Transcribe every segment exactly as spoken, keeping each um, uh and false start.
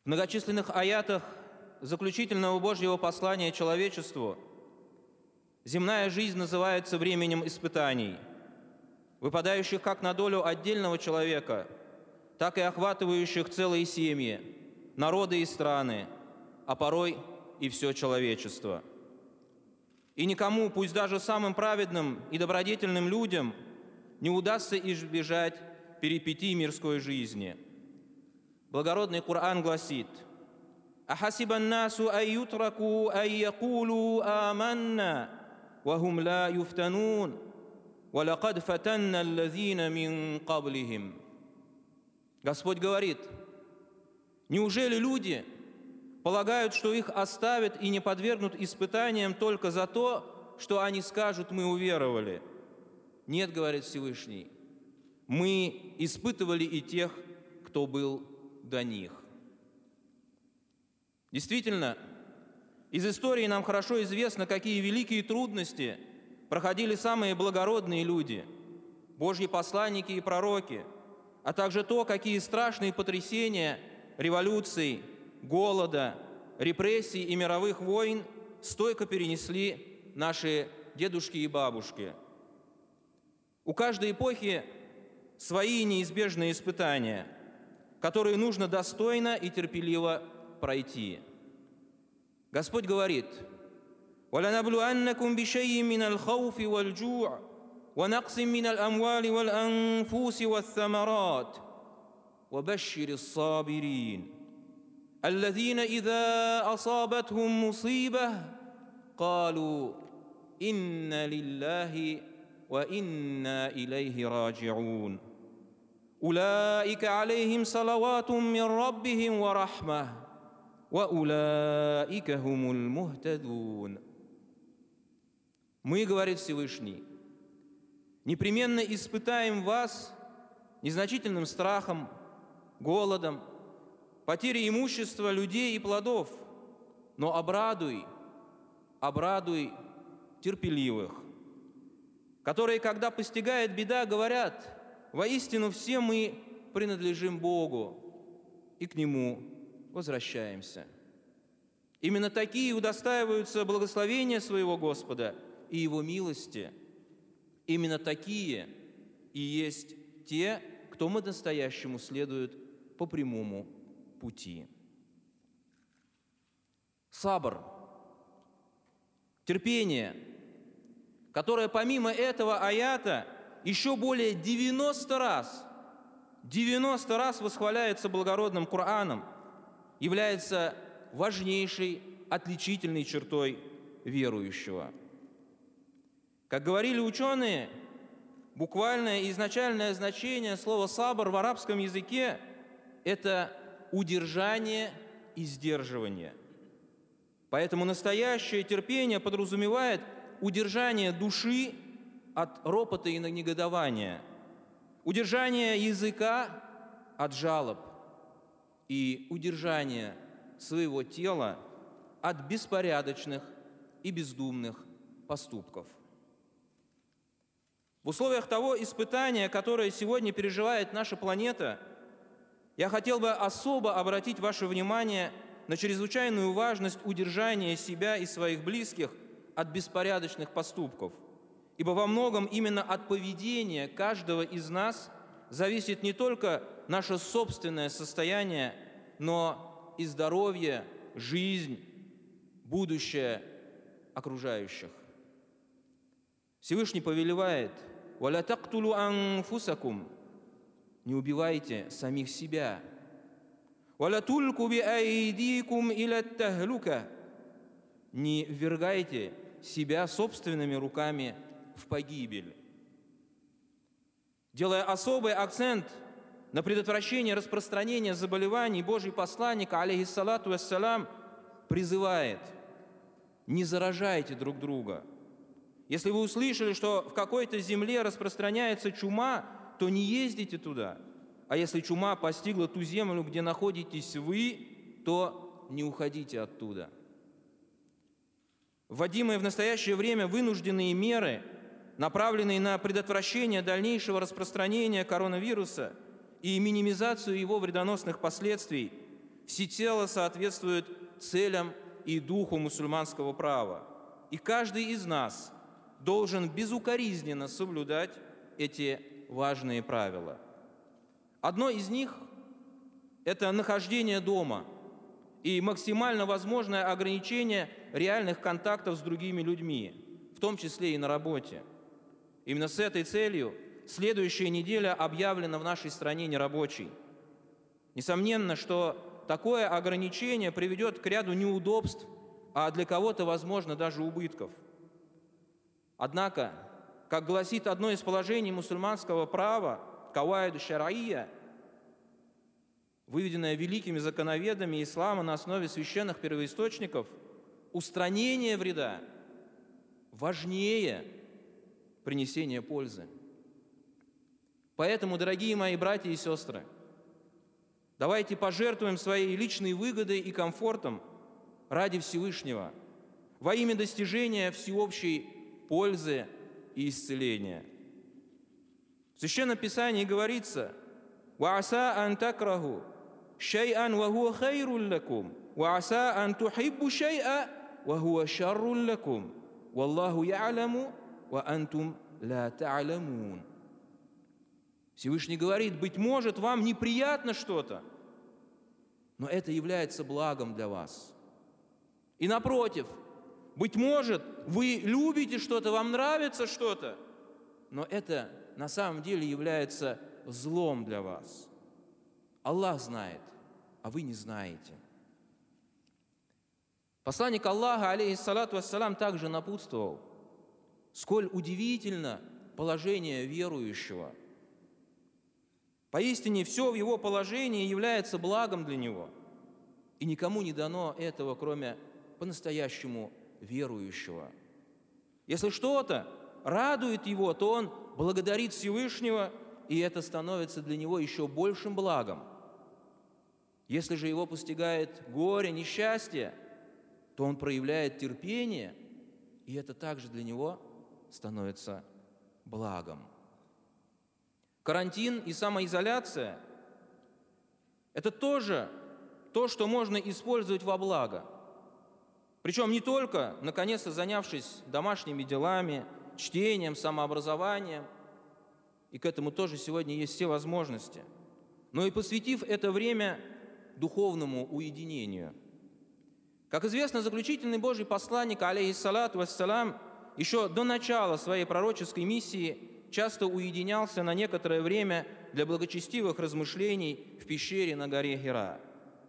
многочисленных аятах заключительного Божьего послания человечеству земная жизнь называется временем испытаний, выпадающих как на долю отдельного человека, так и охватывающих целые семьи, народы и страны, а порой и все человечество. И никому, пусть даже самым праведным и добродетельным людям, не удастся избежать перипетий мирской жизни. Благородный Коран гласит: «Ахасиба ан-насу ан ютраку ан якулу аманна, ва хум ла юфтанун, ва лакад фатанна аллазина мин каблихим». Господь говорит: неужели люди полагают, что их оставят и не подвергнут испытаниям только за то, что они скажут: «Мы уверовали»? Нет, говорит Всевышний, мы испытывали и тех, кто был до них. Действительно, из истории нам хорошо известно, какие великие трудности проходили самые благородные люди, Божьи посланники и пророки, а также то, какие страшные потрясения революций, голода, репрессий и мировых войн стойко перенесли наши дедушки и бабушки. У каждой эпохи свои неизбежные испытания, которые нужно достойно и терпеливо пройти. Господь говорит: وَلَنَبْلُوَنَّكُمْ بِشَيْءٍ مِّنَ الْخَوْفِ وَالْجُوعِ وَنَقْصٍ مِّنَ الْأَمْوَالِ وَالْأَنفُسِ وَالثَّمَرَاتِ وَبَشِّرِ الصَّابِرِينَ الَّذِينَ إِذَا أَصَابَتْهُم مُّصِيبَةٌ قَالُوا إِنَّ لِلَّهِ وَإِنَّا إِلَيْهِ راجعون أولئك عليهم صلوات من ربهم ورحمة وأولئك هم المهتدون. Мы, говорит Всевышний, непременно испытаем вас незначительным страхом, голодом, потерей имущества, людей и плодов, но обрадуй, обрадуй терпеливых, которые, когда постигает беда, говорят: воистину все мы принадлежим Богу и к Нему возвращаемся. Именно такие удостаиваются благословения своего Господа и Его милости. Именно такие и есть те, кто по-настоящему следует по прямому пути. Сабр, терпение, которое помимо этого аята еще более девяноста раз, девяноста раз восхваляется благородным Кораном, является важнейшей отличительной чертой верующего. Как говорили ученые, буквальное и изначальное значение слова «сабр» в арабском языке – это удержание и сдерживание. Поэтому настоящее терпение подразумевает удержание души от ропота и негодования, удержание языка от жалоб и удержание своего тела от беспорядочных и бездумных поступков. В условиях того испытания, которое сегодня переживает наша планета, я хотел бы особо обратить ваше внимание на чрезвычайную важность удержания себя и своих близких от беспорядочных поступков. Ибо во многом именно от поведения каждого из нас зависит не только наше собственное состояние, но и здоровье, жизнь, будущее окружающих. Всевышний повелевает: «Валя тактулу анфусакум» – не убивайте самих себя. «Валя тульку би айдикум иля тахлука» – не ввергайте себя собственными руками в погибель. Делая особый акцент на предотвращение распространения заболеваний, Божий посланник, алейхиссалату вассалям, призывает: не заражайте друг друга. Если вы услышали, что в какой-то земле распространяется чума, то не ездите туда. А если чума постигла ту землю, где находитесь вы, то не уходите оттуда. Вводимые в настоящее время вынужденные меры, направленные на предотвращение дальнейшего распространения коронавируса и минимизацию его вредоносных последствий, всецело соответствует целям и духу мусульманского права. И каждый из нас должен безукоризненно соблюдать эти важные правила. Одно из них – это нахождение дома и максимально возможное ограничение реальных контактов с другими людьми, в том числе и на работе. Именно с этой целью следующая неделя объявлена в нашей стране нерабочей. Несомненно, что такое ограничение приведет к ряду неудобств, а для кого-то, возможно, даже убытков. Однако, как гласит одно из положений мусульманского права, каваид шар'ия, выведенное великими законоведами ислама на основе священных первоисточников, устранение вреда важнее принесения пользы. Поэтому, дорогие мои братья и сестры, давайте пожертвуем своей личной выгодой и комфортом ради Всевышнего, во имя достижения всеобщей пользы и исцеления. В Священном Писании говорится: «Вааса ан такраху шай'ан ва хуа хайрун лакум, вааса ан тухиббу шай'а ва хуа шаррун лакум, валлаху я'ламу ва антум ла та'ламун». Всевышний говорит: быть может, вам неприятно что-то, но это является благом для вас. И напротив, быть может, вы любите что-то, вам нравится что-то, но это на самом деле является злом для вас. Аллах знает, а вы не знаете. Посланник Аллаха, алейхиссалату вассалам, также напутствовал: сколь удивительно положение верующего. Поистине, все в его положении является благом для него, и никому не дано этого, кроме по-настоящему верующего. Если что-то радует его, то он благодарит Всевышнего, и это становится для него еще большим благом. Если же его постигает горе, несчастье, то он проявляет терпение, и это также для него становится благом. Карантин и самоизоляция – это тоже то, что можно использовать во благо. Причем не только, наконец-то, занявшись домашними делами, чтением, самообразованием, и к этому тоже сегодня есть все возможности, но и посвятив это время духовному уединению. Как известно, заключительный Божий посланник, алейхиссалату вассалам, еще до начала своей пророческой миссии часто уединялся на некоторое время для благочестивых размышлений в пещере на горе Хира.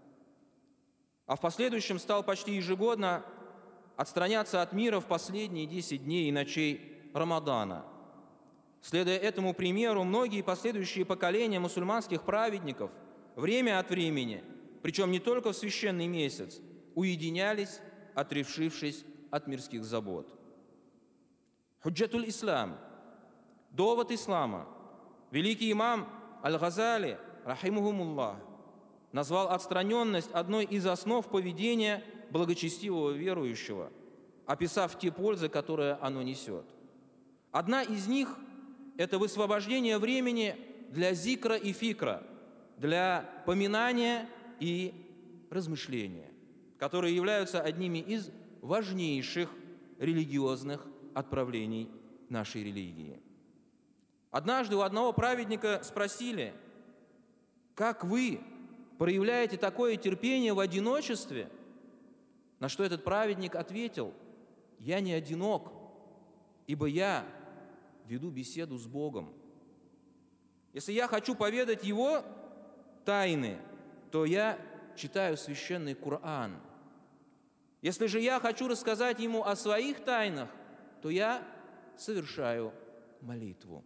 А в последующем стал почти ежегодно отстраняться от мира в последние десять дней и ночей Рамадана. Следуя этому примеру, многие последующие поколения мусульманских праведников время от времени, причем не только в священный месяц, уединялись, отрешившись от мирских забот. Худжатуль Ислам, довод ислама, великий имам Аль-Газали, рахимухумуллах, назвал отстраненность одной из основ поведения благочестивого верующего, описав те пользы, которые оно несет. Одна из них – это высвобождение времени для зикра и фикра, для поминания и размышления, которые являются одними из важнейших религиозных отправлений нашей религии. Однажды у одного праведника спросили: «Как вы проявляете такое терпение в одиночестве?» На что этот праведник ответил: «Я не одинок, ибо я веду беседу с Богом. Если я хочу поведать Его тайны, то я читаю священный Коран. Если же я хочу рассказать Ему о своих тайнах, то я совершаю молитву».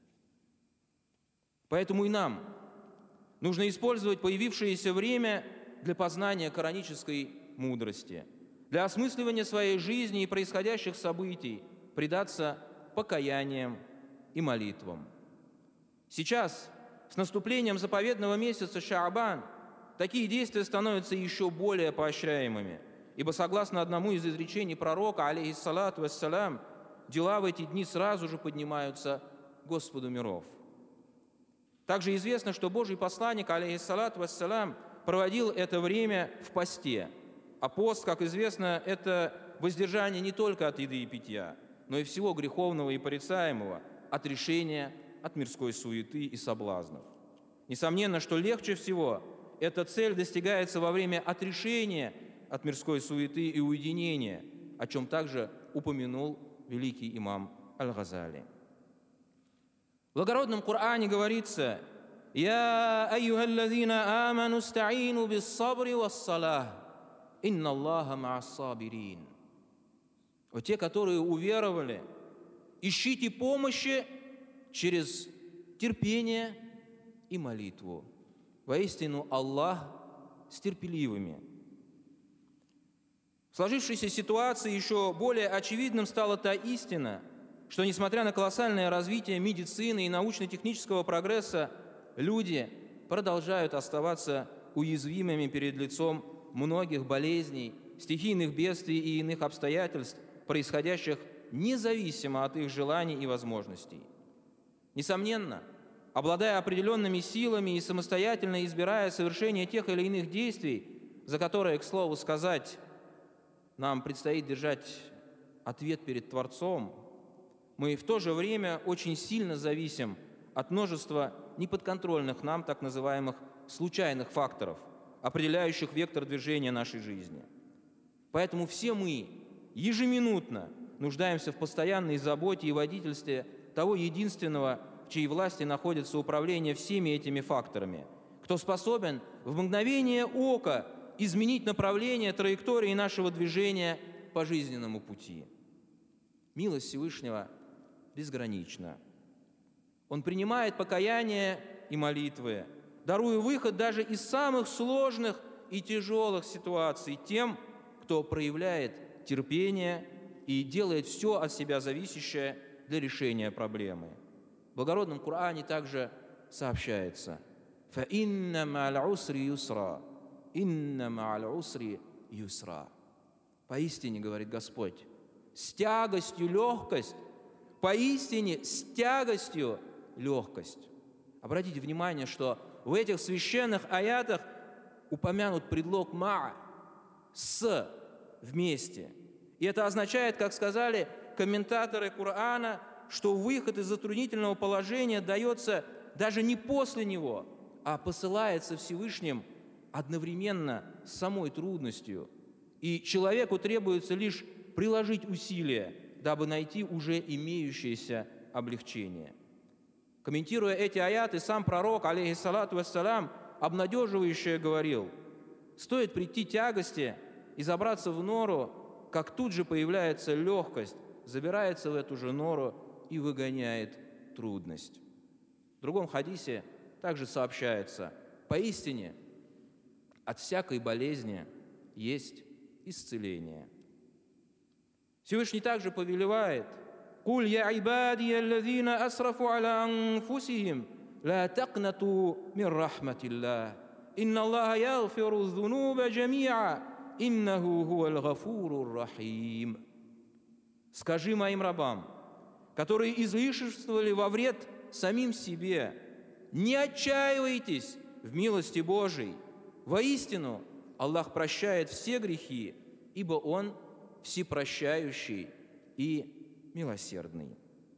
Поэтому и нам нужно использовать появившееся время для познания коранической мудрости, для осмысливания своей жизни и происходящих событий, предаться покаяниям и молитвам. Сейчас, с наступлением заповедного месяца Шаабан, такие действия становятся еще более поощряемыми, ибо, согласно одному из изречений пророка, алейхиссалату вассалам, дела в эти дни сразу же поднимаются Господу миров. Также известно, что Божий посланник, алейхиссалату вассалам, проводил это время в посте. А пост, как известно, это воздержание не только от еды и питья, но и всего греховного и порицаемого, отрешения от мирской суеты и соблазнов. Несомненно, что легче всего эта цель достигается во время отрешения от мирской суеты и уединения, о чем также упомянул великий имам Аль-Газали. В благородном Коране говорится: «Я айюхаллазина аману стаину биссабри вассалах, инна Аллаха ма'ас-сабирин». О те, которые уверовали, ищите помощи через терпение и молитву. Воистину, Аллах с терпеливыми. В сложившейся ситуации еще более очевидным стала та истина, что, несмотря на колоссальное развитие медицины и научно-технического прогресса, люди продолжают оставаться уязвимыми перед лицом многих болезней, стихийных бедствий и иных обстоятельств, происходящих независимо от их желаний и возможностей. Несомненно, обладая определенными силами и самостоятельно избирая совершение тех или иных действий, за которые, к слову сказать, нам предстоит держать ответ перед Творцом, мы в то же время очень сильно зависим от множества неподконтрольных нам так называемых случайных факторов, определяющих вектор движения нашей жизни. Поэтому все мы ежеминутно нуждаемся в постоянной заботе и водительстве того единственного, в чьей власти находится управление всеми этими факторами, кто способен в мгновение ока изменить направление, траектории нашего движения по жизненному пути. Милость Всевышнего безгранична. Он принимает покаяние и молитвы, даруя выход даже из самых сложных и тяжелых ситуаций тем, кто проявляет терпение и делает все от себя зависящее для решения проблемы. В благородном Коране также сообщается: «Фаинна ма'аль усри юсра, инна ма'аль усри юсра». Поистине, говорит Господь, с тягостью легкость, поистине с тягостью легкость. Обратите внимание, что в этих священных аятах упомянут предлог «ма» – «с» вместе. И это означает, как сказали комментаторы Корана, что выход из затруднительного положения дается даже не после него, а посылается Всевышним одновременно с самой трудностью. И человеку требуется лишь приложить усилия, дабы найти уже имеющееся облегчение. Комментируя эти аяты, сам пророк, алейхиссалату вассалям, обнадеживающе говорил: стоит прийти тягости и забраться в нору, как тут же появляется легкость, забирается в эту же нору и выгоняет трудность. В другом хадисе также сообщается: поистине от всякой болезни есть исцеление. Всевышний также повелевает: «Куль я ибадия аллазина асрафу аля анфусихим, ла такнату мин рахматиллах, инна Аллаха ягфиру зунуба джамиа, иннаху хуаль гафурур рахим». Скажи моим рабам, которые излишествовали во вред самим себе: не отчаивайтесь в милости Божией. Воистину, Аллах прощает все грехи, ибо Он всепрощающий и милосердный.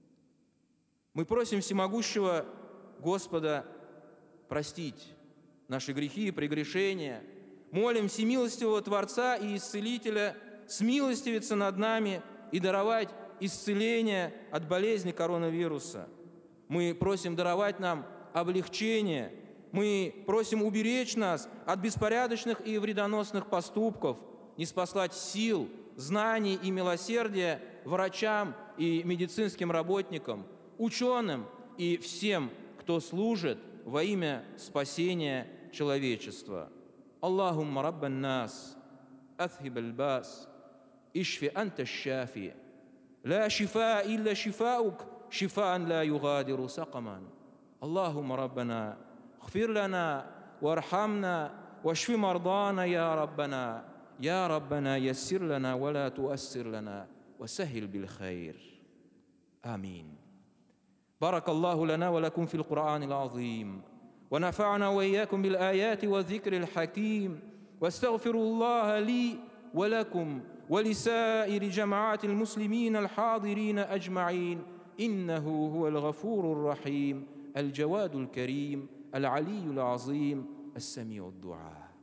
Мы просим всемогущего Господа простить наши грехи и прегрешения, молим всемилостивого Творца и Исцелителя смилостивиться над нами и даровать исцеление от болезни коронавируса. Мы просим даровать нам облегчение, мы просим уберечь нас от беспорядочных и вредоносных поступков, ниспослать сил, знаний и милосердия врачам и медицинским работникам, ученым и всем, кто служит во имя спасения человечества. Аллахумма раббан нас, аthhib аль-бас, ишфи анта шафи, ла шифа илля шифаук, шифаан ла югадиру сакаман. Аллахумма раббана, اغفر لنا وارحمنا واشف مرضانا يا ربنا يا ربنا يسر لنا ولا تؤسر لنا وسهل بالخير آمين. بارك الله لنا ولكم في القرآن العظيم ونفعنا وإياكم بالآيات والذكر الحكيم، واستغفروا الله لي ولكم ولسائر جماعات المسلمين الحاضرين أجمعين، إنه هو الغفور الرحيم الجواد الكريم العلي العظيم السميع الدعاء.